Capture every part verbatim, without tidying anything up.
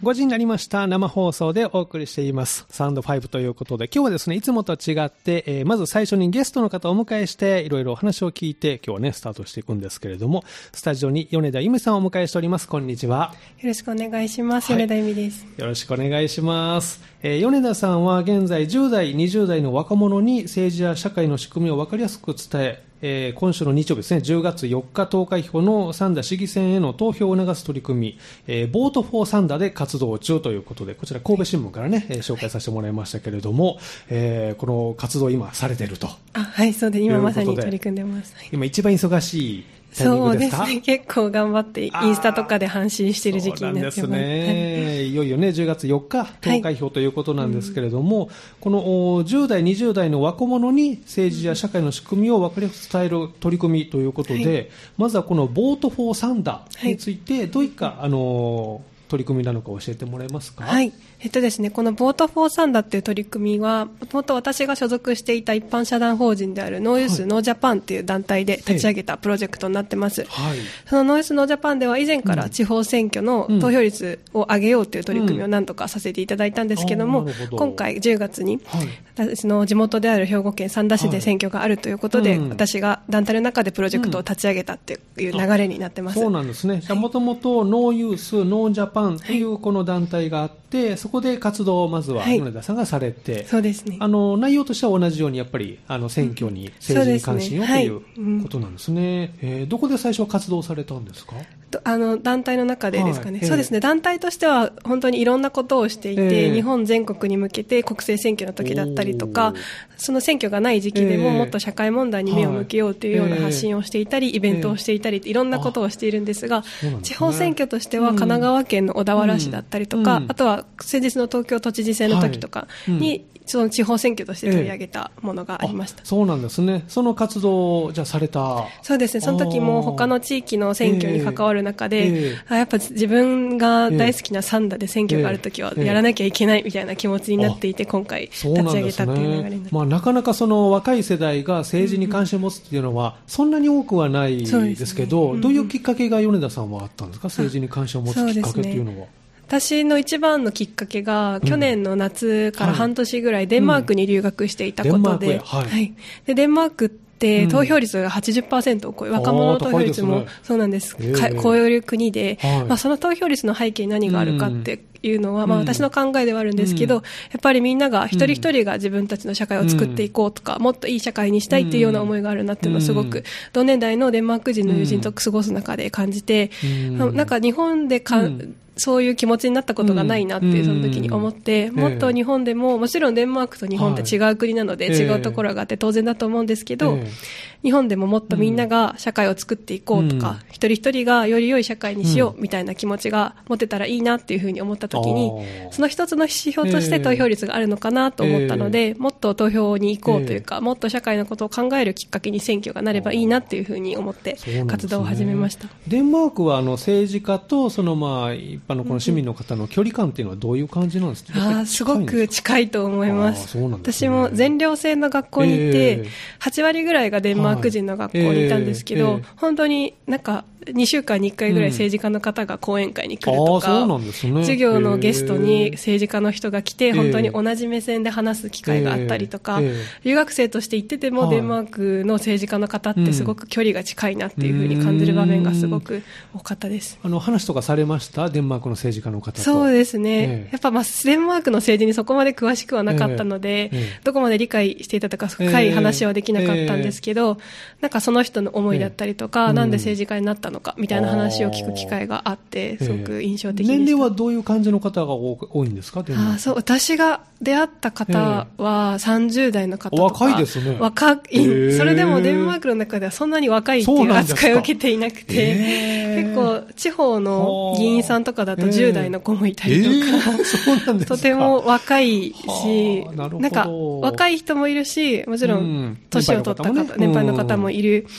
ごじになりました。生放送でお送りしていますサウンドファイブということで、今日はですねいつもと違って、えー、まず最初にゲストの方をお迎えしていろいろお話を聞いて今日はねスタートしていくんですけれども、スタジオに米田由美さんをお迎えしております。こんにちは。 よろしくお願いします、はい、米田由美です。 よろしくお願いします。えー、米田さんは現在じゅう代にじゅう代の若者に政治や社会の仕組みを分かりやすく伝ええー、今週の日曜日ですね、じゅうがつよっか投開票のサンダ市議選への投票を促す取り組み、えー、ボートフォーサンダで活動中ということで、こちら神戸新聞からね、えー、紹介させてもらいましたけれども、えー、この活動を今されていると。 あ、はい、そうです。今まさに取り組んでます。 今一番忙しいタイミングですか？ そうですね。結構頑張ってインスタとかで発信している時期になってます。そうなんですね。いよいよねじゅうがつよっか投開票ということなんですけれども、はい、このじゅう代にじゅう代の若者に政治や社会の仕組みを分かりやすく伝える取り組みということで、はい、まずはこのボートフォーサンダについてどういった、はい、あの取り組みなのか教えてもらえますか？ はい。えっとですね、このボートフォーサンダっていう取り組みは、もともと私が所属していた一般社団法人であるノーユースノージャパンっていう団体で立ち上げたプロジェクトになってます。はい、そのノーユースノージャパンでは以前から地方選挙の投票率を上げようという取り組みを何度かさせていただいたんですけども、うんうん、今回じゅうがつに、はい、私の地元である兵庫県三田市で選挙があるということで、はい、うん、私が団体の中でプロジェクトを立ち上げたっていう流れになってます。 うん、そうなんですね。もともとノーユースノージャパンというこの団体があって、はい、そこで活動をまずは米田さんがされて、はい、 そうですね、 あの内容としては同じようにやっぱりあの選挙に、うん、政治に関心を、ね、ということなんですね。はい、えー、どこで最初は活動されたんですか？ あの団体の中でですかね。はい、 えー、 そうですね。団体としては本当にいろんなことをしていて、 えー、 日本全国に向けて国政選挙の時だったりとか、その選挙がない時期でももっと社会問題に目を向けようというような発信をしていたり、イベントをしていたり、いろんなことをしているんですが、 えーね、 地方選挙としては神奈川県の小田原市だったりとか、うん、あとは先日の東京都知事選の時とかに、はい、うん、その地方選挙として取り上げたものがありました。 えー、そうなんですね。その活動をじゃあされた？ そうですね。その時も他の地域の選挙に関わる中で、えーえーやっぱ自分が大好きなサンダで選挙があるときはやらなきゃいけないみたいな気持ちになっていて、今回立ち上げたっていう流れになって、 まあ、なかなかその若い世代が政治に関心を持つっていうのはそんなに多くはないですけど、どういうきっかけが米田さんはあったんですか？政治に関心を持つきっかけっていうのは。 私の一番のきっかけが、去年の夏から半年ぐらいデンマークに留学していたことで、はいはい、でデンマークって投票率が はちじゅっパーセント を超え、うん、若者の投票率もそうなんです、えー、超える国で、はい、まあ、その投票率の背景に何があるかっていうのは、うん、まあ、私の考えではあるんですけど、うん、やっぱりみんなが一人一人が自分たちの社会を作っていこうとか、うん、もっといい社会にしたいっていうような思いがあるなっていうのをすごく、うん、同年代のデンマーク人の友人と過ごす中で感じて、うん、なんか日本でか、うんそういう気持ちになったことがないなってその時に思って、うん、もっと日本でも、もちろんデンマークと日本って違う国なので違うところがあって当然だと思うんですけど、えー、日本でももっとみんなが社会を作っていこうとか、うん、一人一人がより良い社会にしようみたいな気持ちが持てたらいいなっていうふうに思った時に、うん、その一つの指標として投票率があるのかなと思ったので、えー、もっと投票に行こうというか、えー、もっと社会のことを考えるきっかけに選挙がなればいいなっていうふうに思って活動を始めました。 ね、デンマークはあの政治家とそのまあ一般のこの市民の方の距離感っていうのはどういう感じなんですか？ あ、すごく近いと思います。そうなんですね。私も全寮制の学校にいて、えー、はち割ぐらいがデンマーク人の学校にいたんですけど、はいえーえー、本当になんかにしゅうかんにいっかいぐらい政治家の方が講演会に来るとか、うん、あ、そうなんですね、授業のゲストに政治家の人が来て、えー、本当に同じ目線で話す機会があったりとか、えーえー、留学生として行ってても、はい、デンマークの政治家の方ってすごく距離が近いなっていうふうに感じる場面がすごく多かったです。 あの話とかされました？デンマークの政治家の方と。 そうですね、えー、やっぱ、まあ、デンマークの政治にそこまで詳しくはなかったので、えーえー、どこまで理解していたとか深い話はできなかったんですけど、えー、なんかその人の思いだったりとか、えー、なんで政治家になったのかみたいな話を聞く機会があってすごく印象的でした。 年齢はどういう感じの方が多いんですか？ あ、そう、私が出会った方はさんじゅう代の方とか、 若いですね。 若い、それでもデンマークの中ではそんなに若いっていう扱いを受けていなくて、結構地方の議員さんとかだとじゅう代の子もいたりとか、そうなんですか。とても若いし、な, なんか若い人もいるし、もちろん年を取った方、年配の方もいる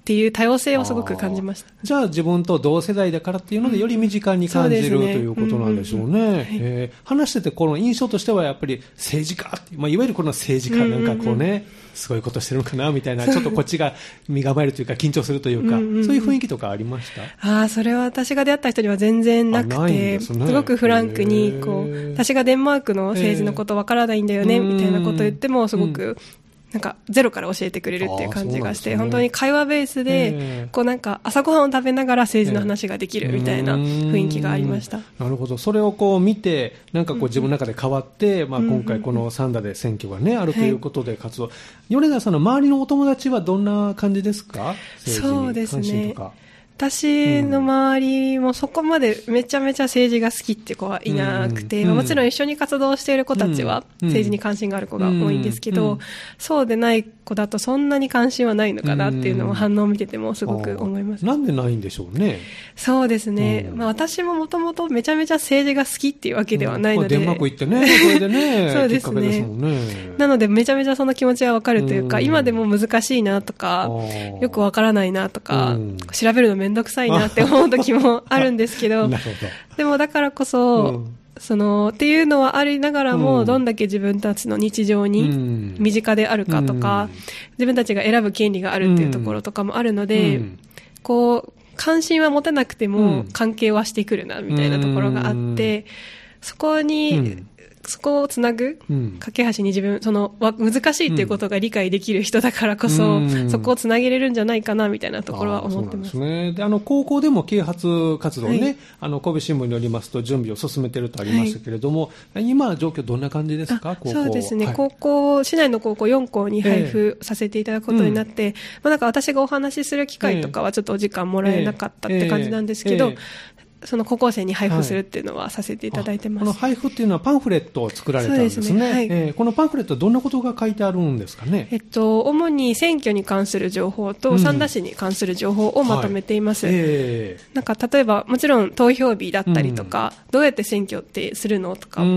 っていう多様性をすごく感じました。 じゃあ自分と同世代だからっていうのでより身近に感じる、うん、ということなんでしょうね。えー、話しててこの印象としてはやっぱり政治家って、まあ、いわゆるこの政治家なんかこうね、うんうんうん、すごいことしてるのかなみたいな、ちょっとこっちが身構えるというか緊張するというか、うんうんうん、そういう雰囲気とかありました？ ああ、それは私が出会った人には全然なくて、ね、すごくフランクにこう、私がデンマークの政治のことわからないんだよねみたいなことを言ってもすごく、うん、なんかゼロから教えてくれるっていう感じがして、ね、本当に会話ベースでこうなんか朝ごはんを食べながら政治の話ができるみたいな雰囲気がありました。 なるほど。それをこう見てなんかこう自分の中で変わって、うんうん、まあ、今回このサンダで選挙が、ね、あるということで活動、はい、米田さんの周りのお友達はどんな感じですか？政治に関心とか。 私の周りもそこまでめちゃめちゃ政治が好きって子はいなくて、うん、もちろん一緒に活動している子たちは政治に関心がある子が多いんですけど、うんうん、そうでない子だとそんなに関心はないのかなっていうのを反応を見ててもすごく思います。 なんでないんでしょうね。 そうですね、うんまあ、私ももともとめちゃめちゃ政治が好きっていうわけではないので、 うんまあ、デンマーク行ってねそれでねそうですね、きっかけですもんね。なのでめちゃめちゃその気持ちはわかるというか、うん、今でも難しいなとかよくわからないなとか、うん、調べるのめんどくさいなって思う時もあるんですけどでもだからこそ、うん、そのっていうのはありながらも、うん、どんだけ自分たちの日常に身近であるかとか、うん、自分たちが選ぶ権利があるっていうところとかもあるので、うん、こう関心は持てなくても関係はしてくるなみたいなところがあって、うん、そこに、うんそこをつなぐ、うん、架け橋に自分その難しいっていうことが理解できる人だからこそ、うん、そこをつなげれるんじゃないかなみたいなところは思ってます。 そうなんですね。で、あの高校でも啓発活動ね、はい、あの神戸新聞によりますと準備を進めているとありましたけれども、はい、今状況どんな感じですか？高校。 そうですね、はい、高校市内の高校よん校に配布させていただくことになって、えーうんまあ、なんか私がお話しする機会とかはちょっとお時間もらえなかったって感じなんですけど、えーえーえーその高校生に配布するっていうのはさせていただいてます。 はい、この配布っていうのはパンフレットを作られたんですね。そうですね、はいえー、このパンフレットはどんなことが書いてあるんですかね？ えっと、主に選挙に関する情報と三田市に関する情報をまとめています。うんはいえー、なんか例えばもちろん投票日だったりとか、うん、どうやって選挙ってするのとか、うん、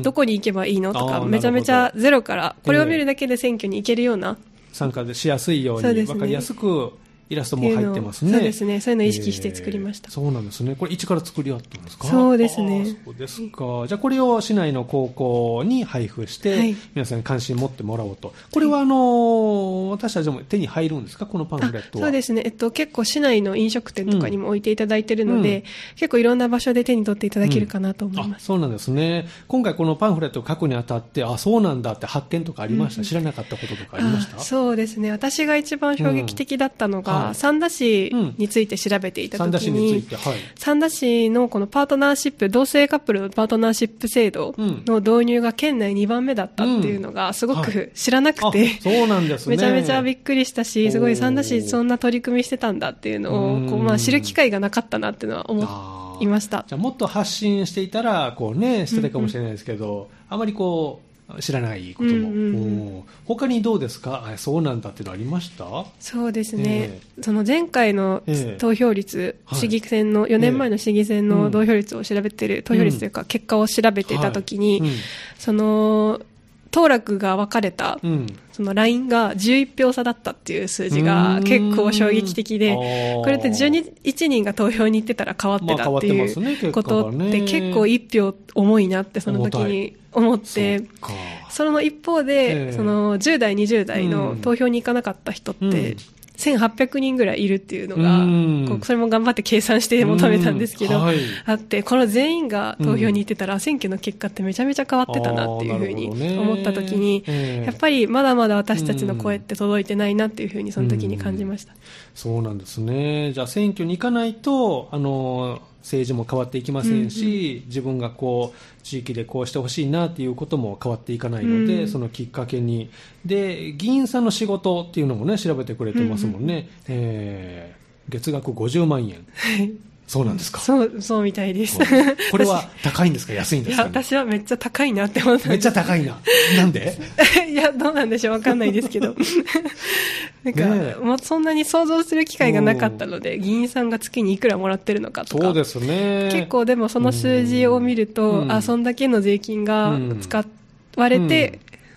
どこに行けばいいのとかめちゃめちゃゼロからこれを見るだけで選挙に行けるような、 えー、参加しやすいように分かりやすくイラストも入ってますね。 そうですね。そういうのを意識して作りました。 えー、そうなんですね。これ一から作り合ったんですか？ そうですね。 そうですか。じゃあこれを市内の高校に配布して、はい、皆さんに関心持ってもらおうと。これはあのー、私たちも手に入るんですか？このパンフレットは。 そうですね。えっと結構市内の飲食店とかにも置いていただいているので、うん、結構いろんな場所で手に取っていただけるかなと思います。 うん、そうなんですね。今回このパンフレットを書くにあたって、あ、そうなんだって発見とかありました？うん、知らなかったこととかありました？ そうですね。私が一番衝撃的だったのが、うんはい、三田市について調べていたときに、三田市のこのパートナーシップ、同性カップルのパートナーシップ制度の導入が県内にばんめだったっていうのがすごく知らなくて、 そうなんですね。 めちゃめちゃびっくりしたし、すごい三田市そんな取り組みしてたんだっていうのをこうまあ知る機会がなかったなっていうのは思いました。 じゃあもっと発信していたらこうね、してたかもしれないですけど、うんうん、あまりこう知らないことも、うんうん、他にどうですか？あ、そうなんだっていうのありました？ そうですね、えー、その前回の投票率、えー、市議選の、はい、よねんまえの市議選の投票率を調べてる、うん、投票率というか結果を調べていたときに、はいうん、その当落が分かれた、うん、そのラインがじゅういち票差だったっていう数字が結構衝撃的で、これってじゅういちにんが投票に行ってたら変わってたっていうことって結構いち票重いなってその時に思って、その一方でそのじゅう代にじゅう代の投票に行かなかった人ってせんはっぴゃくにんぐらいいるっていうのが、こうそれも頑張って計算して求めたんですけど、はい、あって、この全員が投票に行ってたら選挙の結果ってめちゃめちゃ変わってたなっていうふうに思った時に、ね、やっぱりまだまだ私たちの声って届いてないなっていうふうにその時に感じました。 そうなんですね。じゃあ選挙に行かないとあの政治も変わっていきませんし、うんうん、自分がこう地域でこうしてほしいなっていうことも変わっていかないので、うん、そのきっかけにで議員さんの仕事っていうのもね調べてくれてますもんね、うんうんえー、月額ごじゅうまんえんそうなんですか？ そう、そうみたいです。 これは高いんですか？安いんですか、ね？ いや、私はめっちゃ高いなって思った。 めっちゃ高いな。なんで？ いや、どうなんでしょう、わかんないですけど。なんか、ね、もうそんなに想像する機会がなかったので、議員さんが月にいくらもらってるのかとか。 そうですね。 結構でもその数字を見ると、あ、そんだけの税金が使われて、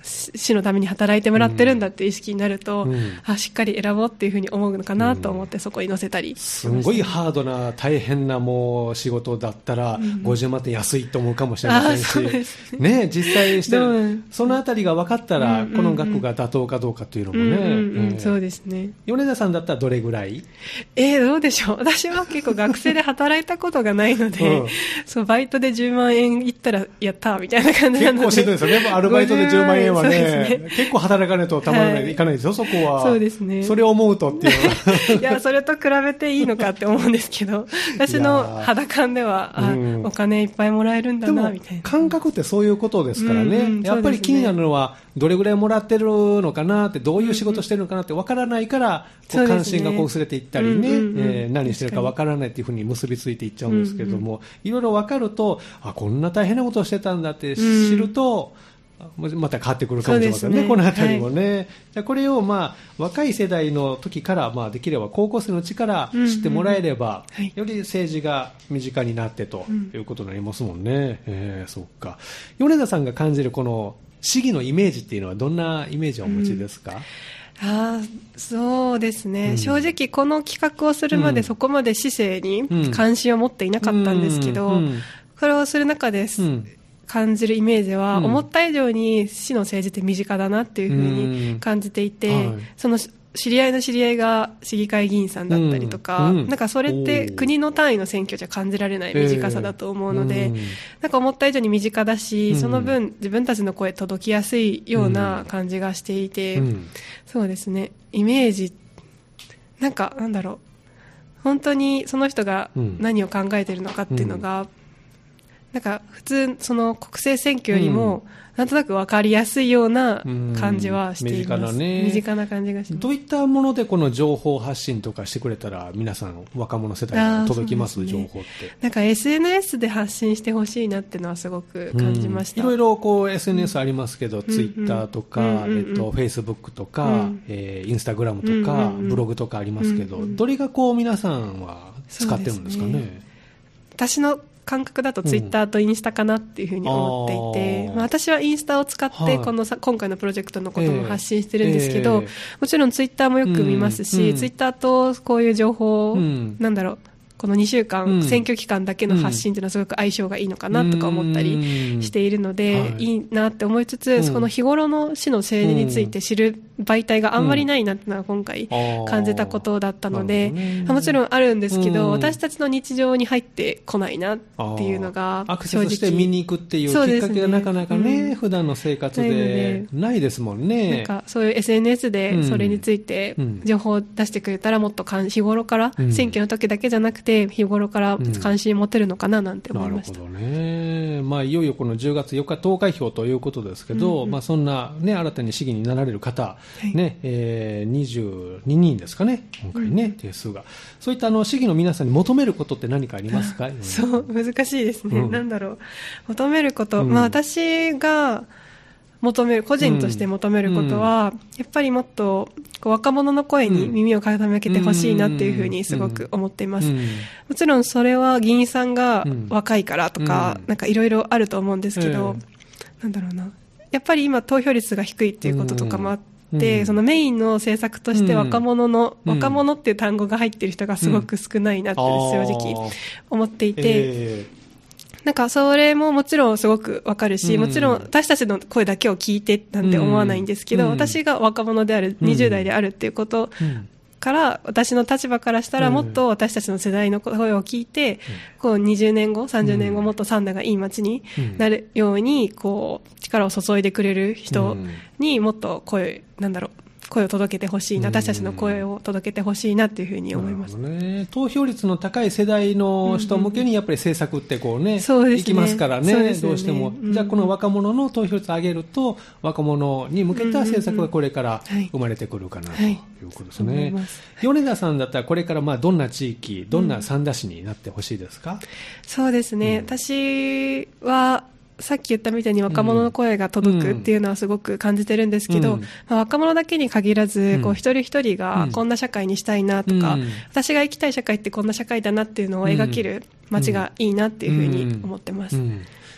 市のために働いてもらってるんだっていう意識になると、 うん、 あしっかり選ぼうっていうふうに思うのかなと思ってそこに載せたりしました。 すごいハードな大変なもう仕事だったらごじゅうまんって安いと思うかもしれませんし、うんね、実際してそのあたりが分かったらこの額が妥当かどうかというのもね、うんうんうんうん、そうですね。 米田さんだったらどれぐらい？ えー、どうでしょう。私は結構学生で働いたことがないので、うん、そうバイトでじゅうまんえんいったらやったみたいな感じなので。 結構しんどいですよね。アルバイトでじゅうまんえんは ね, ね結構働かないとたまらない、はい、いかないですよそこは。 そうですね。 それを思うとっていういやそれと比べていいのかって思うんですけど私の肌感ではあ、うん、お金いっぱいもらえるんだなみたいな。 感覚ってそういうことですからね、うんうん、やっぱり気になるのはどれぐらいもらってるのかなってどういう仕事してるのかなって分からないから、うんうん、関心がこう薄れていったりね、うんうんうんえー、何してるか分からないっていうふうに結びついていっちゃうんですけども、うんうん、いろいろ分かるとあこんな大変なことをしてたんだって知ると、うん、また変わってくるかもしれません ね, ねこのあたりもね、はい、じゃこれをまあ若い世代の時からまあできれば高校生のうちから知ってもらえれば、うんうんはい、より政治が身近になってということになりますもんね、うんえー、そうか。米田さんが感じるこの市議のイメージっていうのはどんなイメージをお持ちですか？ うん、あそうですね、うん、正直この企画をするまでそこまで市政に関心を持っていなかったんですけど、うんうんうん、これをする中です、うん感じるイメージは、うん、思った以上に市の政治って身近だなっていうふうに感じていて、はい、その知り合いの知り合いが市議会議員さんだったりとか、うん、なんかそれって国の単位の選挙じゃ感じられない短さだと思うので、えー、なんか思った以上に身近だし、うん、その分自分たちの声届きやすいような感じがしていて、うん、そうですねイメージなんかなんだろう本当にその人が何を考えているのかっていうのが、うんなんか普通その国政選挙よりもなんとなく分かりやすいような感じはしています、うん、身近なね、身近な感じがします。どういったものでこの情報発信とかしてくれたら皆さん若者世代に届きます、ね、情報ってなんか エスエヌエス で発信してほしいなっていうのはすごく感じました、 うん、いろいろこう エスエヌエス ありますけど、うん、ツイッターとか、うんうんえっと、フェイスブックとか、うんえー、インスタグラムとか、うんうん、ブログとかありますけど、うんうん、どれがこう皆さんは使ってるんですかね。 私の感覚だとツイッターとインスタかなっていうふうに思っていて、うんまあ、私はインスタを使ってこのさ、はい、今回のプロジェクトのことも発信してるんですけど、えーえー、もちろんツイッターもよく見ますし、うん、ツイッターとこういう情報を、うん、なんだろうこのにしゅうかん、うん、選挙期間だけの発信というのはすごく相性がいいのかなとか思ったりしているので、うん、いいなって思いつつ、うん、その日頃の市の政治について知る媒体があんまりないなっていうのは今回感じたことだったので、うん、もちろんあるんですけど、うん、私たちの日常に入ってこないなっていうのがアクセスして見に行くっていうきっかけがなかなかね、うん、普段の生活でないですもんね。 なんかそういう エスエヌエス でそれについて情報を出してくれたらもっと日頃から、うん、選挙の時だけじゃなくて日頃から関心持てるのかななんて思いました、 うん、なるほどね。まあ、いよいよこのじゅうがつよっか投開票ということですけど、うんうんまあ、そんな、ね、新たに市議になられる方、はいねえー、にじゅうににんですかね今回ね、うん、定数がそういったあの市議の皆さんに求めることって何かありますか？ そう難しいですね、うん、なんだろう求めること、うんまあ、私が求める個人として求めることは、うん、やっぱりもっとこう若者の声に耳を傾けてほしいなっていうふうにすごく思っています、うんうん、もちろんそれは議員さんが若いからとか、うん、なんかいろいろあると思うんですけど、うん、なんだろうなやっぱり今投票率が低いっていうこととかもあって、うん、そのメインの政策として若者の、うん、若者っていう単語が入っている人がすごく少ないなって正直思っていて、えーなんかそれももちろんすごくわかるし、うん、もちろん私たちの声だけを聞いてなんて思わないんですけど、うん、私が若者である、にじゅう代であるっていうことから、うん、私の立場からしたらもっと私たちの世代の声を聞いて、うん、こうにじゅうねんご、さんじゅうねんごもっと三田がいい街になるようにこう力を注いでくれる人にもっと声、なんだろう声を届けてほしいな、私たちの声を届けてほしいなというふうに思います、 ね、投票率の高い世代の人向けにやっぱり政策ってこうね、うんうん、いきますからね、ねどうしても、うん、じゃあこの若者の投票率を上げると若者に向けた政策がこれから生まれてくるかなということですね、はいはい、米田さんだったらこれからまあどんな地域どんな三田市になってほしいですか？うん、 そうですね、うん、私はさっき言ったみたいに若者の声が届くっていうのはすごく感じてるんですけど、うんまあ、若者だけに限らずこう一人一人がこんな社会にしたいなとか、うん、私が生きたい社会ってこんな社会だなっていうのを描ける街がいいなっていうふうに思ってます、うんうんうん、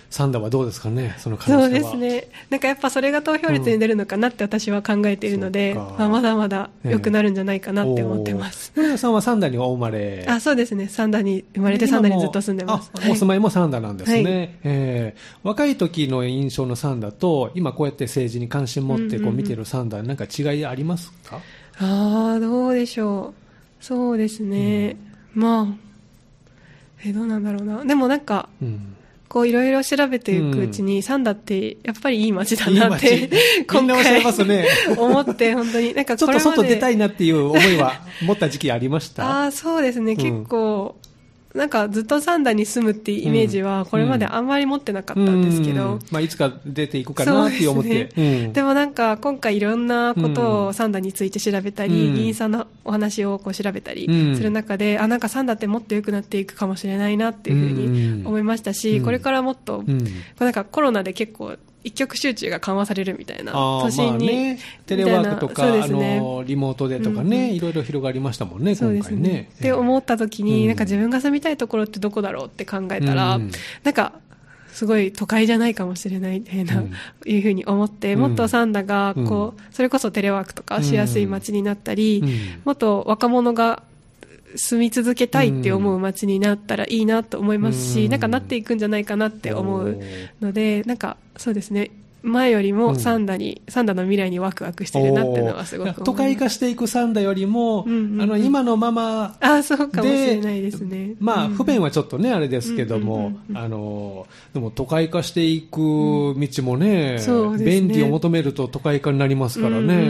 三田はどうですかね、その可能性は。 そうですね、なんかやっぱそれが投票率に出るのかなって私は考えているので、うん、まあ、まだまだ良くなるんじゃないかなって思ってます。 米田さんは三田にお生まれ？ あ、そうですね、三田に生まれて三田にずっと住んでます。 あ、お住まいも三田なんですね、はい。えー、若い時の印象の三田と今こうやって政治に関心持ってこう見てる三田、なんか違いありますか？ ああ、どうでしょう。そうですね、うん、まあえどうなんだろうな。でもなんか、うん、こういろいろ調べていくうちに、うん、三田ってやっぱりいい街だなっていい今回思って本当になんかこれまでちょっと外出たいなっていう思いは持った時期ありました？ あ、そうですね、うん、結構なんかずっと三田に住むっていうイメージはこれまであんまり持ってなかったんですけど、うんうん、 まあ、いつか出ていくかなって思って、 で、ねうん、でもなんか今回いろんなことを三田について調べたり、うん、議員さんのお話をこう調べたりする中で、うん、あ、なんか三田ってもっと良くなっていくかもしれないなっていうふうに思いましたし、うん、これからもっと、うん、こうなんかコロナで結構一極集中が緩和されるみたいな年に、まあね、 テレワークとか、ね、あのリモートでとかね、うん、いろいろ広がりましたもんね、今回ね。ねって思った時に、うん、なんか自分が住みたいところってどこだろうって考えたら、うん、なんかすごい都会じゃないかもしれないみたいな、うん、いうふうに思って、うん、もっと三田がこう、うん、それこそテレワークとかしやすい街になったり、うん、もっと若者が住み続けたいって思う街になったらいいなと思いますし、うん、なんかなっていくんじゃないかなって思うので、なんかそうですね、前よりも三田に、うん、三田の未来にワクワクしてるなっていうのはすごく思います。 都会化していく三田よりも、うんうんうん、あの今のままで、 あ、そうかもしれないですね。 まあ、不便はちょっとねあれですけども、あのでも都会化していく道もね、うん、便利を求めると都会化になりますからね、うんうんうん、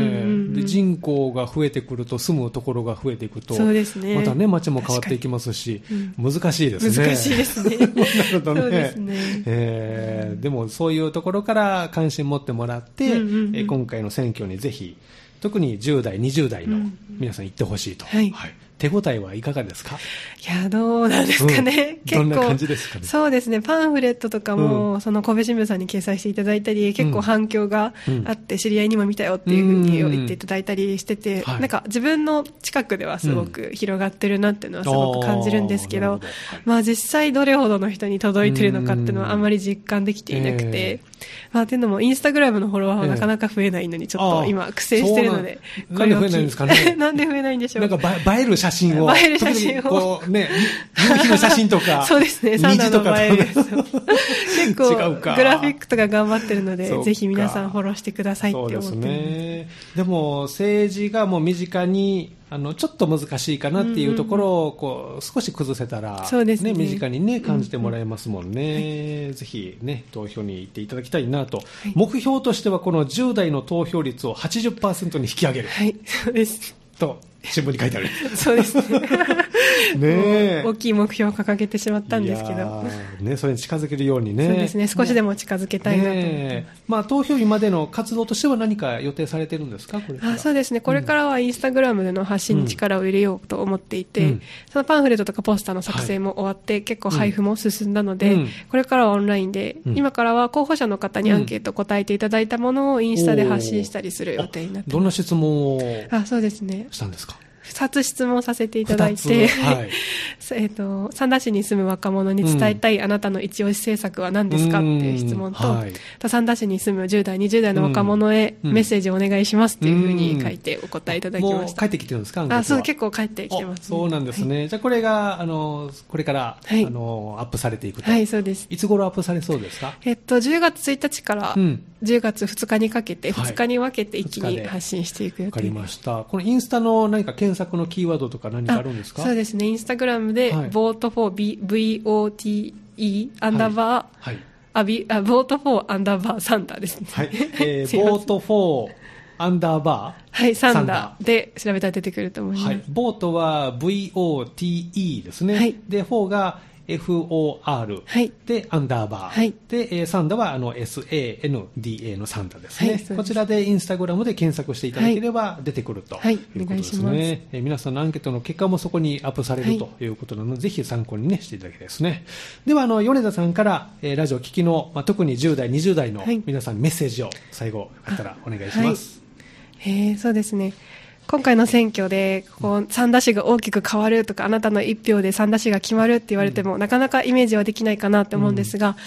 で人口が増えてくると住むところが増えていくと、 そうですね、 またね街も変わっていきますし、うん、難しいですね。 難しいですね。 なるほどね。 そうですね。 えー、でもそういうところから関心持ってもらって、うんうんうん、え今回の選挙にぜひ特にじゅう代にじゅう代の皆さん行ってほしいと、うんうん、はいはい、手応えはいかがですか？ いや、どうなんですかね、うん、結構どんな感じですかね。 そうですね、パンフレットとかも、うん、その神戸新聞さんに掲載していただいたり、結構反響があって、うん、知り合いにも見たよっていうふうに言っていただいたりしてて、うんうん、なんか自分の近くではすごく広がってるなっていうのはすごく感じるんですけど、うん、どまあ、実際どれほどの人に届いてるのかっていうのはあんまり実感できていなくて、えーまあ、っていうのもインスタグラムのフォロワーはなかなか増えないのにちょっと今苦戦してるので、 えー、なんで増えないんですかね。 なんで増えないんでしょう。 なんか映える写真を、 映える写真をこうね、夕日の写真とかそうですね、サンダーの映える結構グラフィックとか頑張ってるので、ぜひ皆さんフォローしてくださいって思ってます。そうですね。 でも政治がもう身近にあのちょっと難しいかなっていうところをこう少し崩せたら、 そうですね、 身近に、ね、感じてもらえますもんね、うんうん、ぜひ、ね、投票に行っていただきたいなと、はい、目標としてはこのじゅう代の投票率を はちじゅっパーセント に引き上げる、 はい、そうですと新聞に書いてある。 そうですね。 ねえ、 大きい目標を掲げてしまったんですけど、 ね、それに近づけるようにね。 そうですね、少しでも近づけたいなと思って、 ね、まあ、投票日までの活動としては何か予定されてるんですか？これから。 あ、そうですね、これからはインスタグラムでの発信に力を入れようと思っていて、うん、そのパンフレットとかポスターの作成も終わって、はい、結構配布も進んだので、うん、これからはオンラインで、うん、今からは候補者の方にアンケート答えていただいたものをインスタで発信したりする予定になっています。 どんな質問をあ、そうですね、 したんですか？ ふたつ質問させていただいて、 はい、 えと三田市に住む若者に伝えたいあなたの一押し政策は何ですかっていう質問と、はい、三田市に住むじゅう代にじゅう代の若者へメッセージをお願いしますっていうふうに書いてお答えいただきました。もう帰ってきてるんですか？ あ、そう、結構帰ってきてます、ね、 そうなんですね、はい、じゃあこれがあのこれから、はい、あのアップされていくと。 はい、そうです。 いつ頃アップされそうですか？ えっと、じゅうがつついたちからじゅうがつふつかにかけてふつかに分けて一気に発信していく予定です。わかりました。 このインスタの何か検索のキーワードとか何かあるんですか？ そうですね、インスタグラムで、はい、ボートフォー ブイオーティーイー アンダーバー、はいはい、あビあボートフォーアンダーバーサンダーですね。 はい、えー、ボートフォーアンダーバーはい、サンダーで調べたら出てくると思います。はい、 ボートは ブイオーティーイー ですね。はい、でフォーがエフオーアール、はい、でアンダーバー、はい、で、えー、サンダはあの エスエーエヌディーエー のサンダですね、はい、こちらでインスタグラムで検索していただければ出てくるということですね、はいはい、えー、皆さんのアンケートの結果もそこにアップされるということなので、はい、ぜひ参考に、ね、していただきたいですね。ではあの米田さんから、えー、ラジオ聞きの、まあ、特にじゅう代にじゅう代の皆さんにメッセージを最後よかったらお願いします。 はい、えー、そうですね、今回の選挙でこう三田市が大きく変わるとか、あなたの一票で三田市が決まるって言われても、うん、なかなかイメージはできないかなと思うんですが、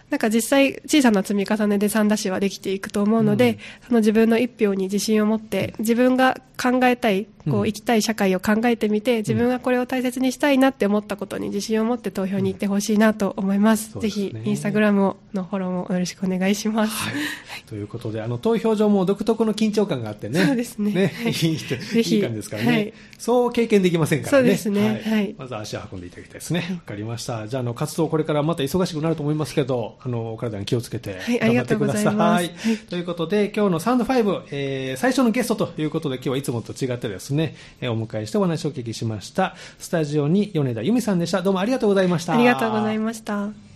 なんか実際小さな積み重ねで三田市はできていくと思うので、うん、その自分の一票に自信を持って自分が考えたいこう生きたい社会を考えてみて、自分がこれを大切にしたいなって思ったことに自信を持って投票に行ってほしいなと思います、うん、ぜひインスタグラムのフォローもよろしくお願いします、はい、 ということであの投票所も独特の緊張感があってね、 そうですね、 ね、はい、いい人いい感じですからね、はい、そう経験できませんからね、 そうですね、はいはい、 まず足を運んでいただきたいですね。わ、はい、かりました。じゃあ、あの活動これからまた忙しくなると思いますけど、あのお体に気をつけて頑張ってください。はい、ということで今日のサウンドファイブ、えー、最初のゲストということで今日はいつもと違ってですね、えー、お迎えしてお話をお聞きしました。スタジオに米田由美さんでした。どうもありがとうございました。 ありがとうございました。